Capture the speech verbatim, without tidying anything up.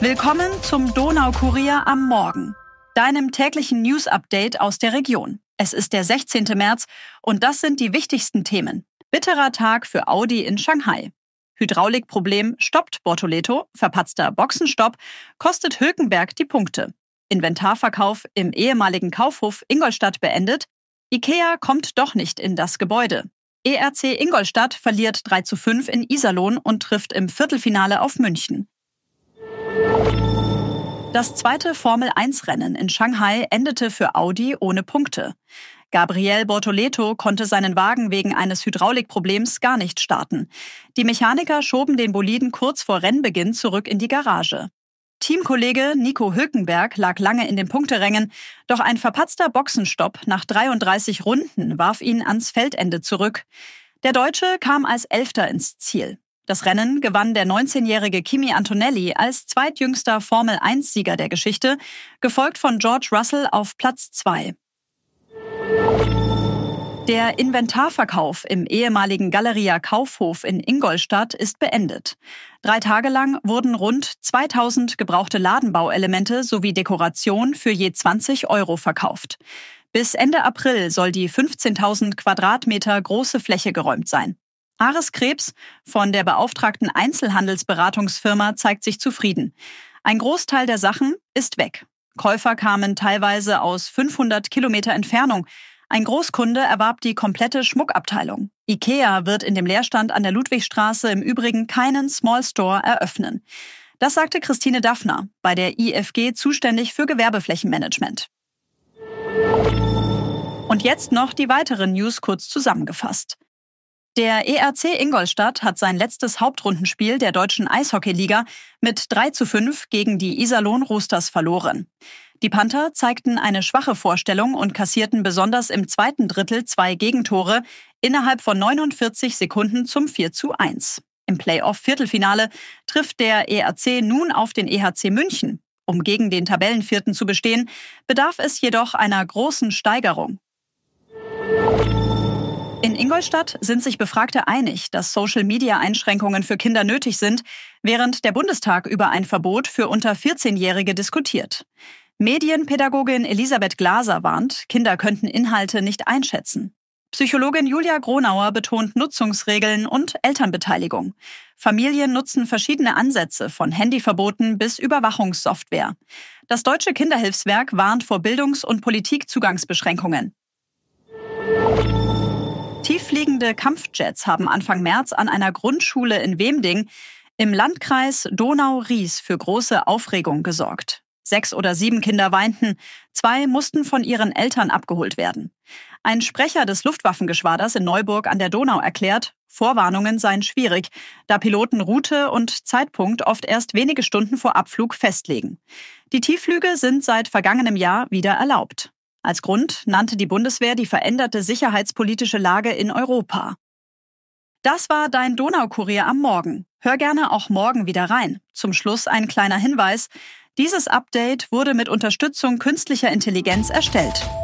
Willkommen zum Donaukurier am Morgen, deinem täglichen News-Update aus der Region. Es ist der sechzehnte März und das sind die wichtigsten Themen. Bitterer Tag für Audi in Shanghai. Hydraulikproblem stoppt Bortoleto, verpatzter Boxenstopp, kostet Hülkenberg die Punkte. Inventarverkauf im ehemaligen Kaufhof Ingolstadt beendet. IKEA kommt doch nicht in das Gebäude. E R C Ingolstadt verliert drei zu fünf in Iserlohn und trifft im Viertelfinale auf München. Das zweite Formel eins Rennen in Shanghai endete für Audi ohne Punkte. Gabriel Bortoleto konnte seinen Wagen wegen eines Hydraulikproblems gar nicht starten. Die Mechaniker schoben den Boliden kurz vor Rennbeginn zurück in die Garage. Teamkollege Nico Hülkenberg lag lange in den Punkterängen, doch ein verpatzter Boxenstopp nach dreiunddreißig Runden warf ihn ans Feldende zurück. Der Deutsche kam als Elfter ins Ziel. Das Rennen gewann der neunzehnjährige Kimi Antonelli als zweitjüngster Formel eins Sieger der Geschichte, gefolgt von George Russell auf Platz zwei. Der Inventarverkauf im ehemaligen Galeria Kaufhof in Ingolstadt ist beendet. Drei Tage lang wurden rund zweitausend gebrauchte Ladenbauelemente sowie Dekoration für je zwanzig Euro verkauft. Bis Ende April soll die fünfzehntausend Quadratmeter große Fläche geräumt sein. Ares Krebs von der beauftragten Einzelhandelsberatungsfirma zeigt sich zufrieden. Ein Großteil der Sachen ist weg. Käufer kamen teilweise aus fünfhundert Kilometer Entfernung. Ein Großkunde erwarb die komplette Schmuckabteilung. IKEA wird in dem Leerstand an der Ludwigstraße im Übrigen keinen Small Store eröffnen. Das sagte Christine Daffner, bei der I F G zuständig für Gewerbeflächenmanagement. Und jetzt noch die weiteren News kurz zusammengefasst. Der E R C Ingolstadt hat sein letztes Hauptrundenspiel der deutschen Eishockeyliga mit drei zu fünf gegen die Iserlohn Roosters verloren. Die Panther zeigten eine schwache Vorstellung und kassierten besonders im zweiten Drittel zwei Gegentore innerhalb von neunundvierzig Sekunden zum vier zu eins. Im Playoff-Viertelfinale trifft der E R C nun auf den E H C München. Um gegen den Tabellenvierten zu bestehen, bedarf es jedoch einer großen Steigerung. In Ingolstadt sind sich Befragte einig, dass Social-Media-Einschränkungen für Kinder nötig sind, während der Bundestag über ein Verbot für unter vierzehnjährige diskutiert. Medienpädagogin Elisabeth Glaser warnt, Kinder könnten Inhalte nicht einschätzen. Psychologin Julia Gronauer betont Nutzungsregeln und Elternbeteiligung. Familien nutzen verschiedene Ansätze von Handyverboten bis Überwachungssoftware. Das Deutsche Kinderhilfswerk warnt vor Bildungs- und Politikzugangsbeschränkungen. Tieffliegende Kampfjets haben Anfang März an einer Grundschule in Wemding im Landkreis Donau-Ries für große Aufregung gesorgt. Sechs oder sieben Kinder weinten, zwei mussten von ihren Eltern abgeholt werden. Ein Sprecher des Luftwaffengeschwaders in Neuburg an der Donau erklärt, Vorwarnungen seien schwierig, da Piloten Route und Zeitpunkt oft erst wenige Stunden vor Abflug festlegen. Die Tiefflüge sind seit vergangenem Jahr wieder erlaubt. Als Grund nannte die Bundeswehr die veränderte sicherheitspolitische Lage in Europa. Das war dein Donaukurier am Morgen. Hör gerne auch morgen wieder rein. Zum Schluss ein kleiner Hinweis. Dieses Update wurde mit Unterstützung künstlicher Intelligenz erstellt.